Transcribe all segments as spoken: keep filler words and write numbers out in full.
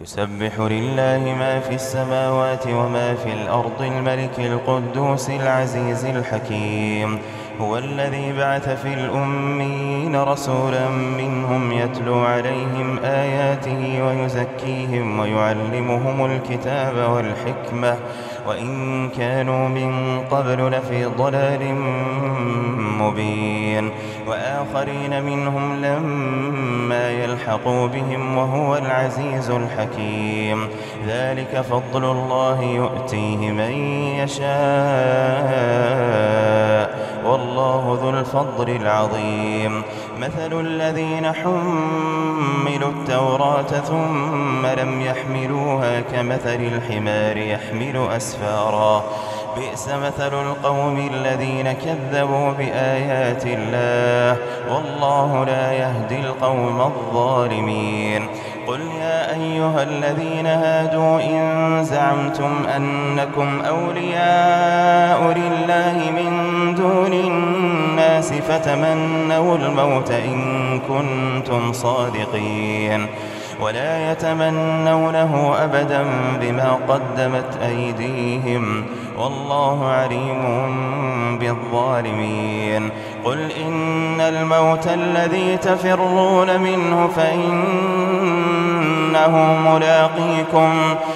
يسبح لله ما في السماوات وما في الأرض الملك القدوس العزيز الحكيم. هو الذي بعث في الأميين رسولا منهم يتلو عليهم آياته ويزكيهم ويعلمهم الكتاب والحكمة وإن كانوا من قبل لفي ضلال مبين. وآخرين منهم لما يلحقوا بهم وهو العزيز الحكيم. ذلك فضل الله يؤتيه من يشاء والله ذو الفضل العظيم. مثل الذين حملوا التوراة ثم لم يحملوها كمثل الحمار يحمل أسفارا بئس مثل القوم الذين كذبوا بآيات الله والله لا يهدي القوم الظالمين. قل يا أيها الذين هادوا إن زعمتم أنكم أولياء لله من دون الناس فتمنوا الموت إن كنتم صادقين ولا يتمنونه أبدا بما قدمت أيديهم والله عليم بالظالمين. قل إن الموت الذي تفرون منه فإنه ملاقيكم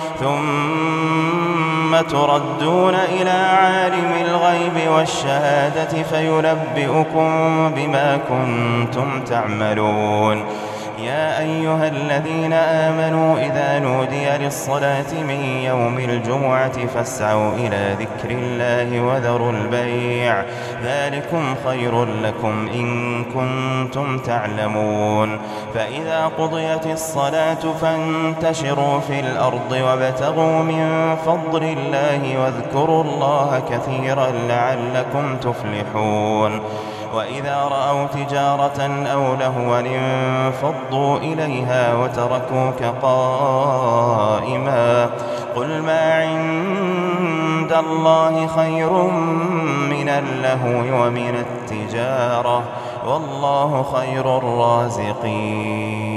ثم تردون إلى عالم الغيب والشهادة فينبئكم بما كنتم تعملون. يا أيها الذين آمنوا إذا نودي للصلاة من يوم الجمعة فاسعوا إلى ذكر الله وذروا البيع ذلكم خير لكم إن كنتم تعلمون. فإذا قضيت الصلاة فانتشروا في الأرض وابتغوا من فضل الله واذكروا الله كثيرا لعلكم تفلحون. وإذا رأوا تجارة أو لهوا انفضوا إليها وتركوك قائما قل ما عند الله خير من اللهو ومن التجارة والله خير الرازقين.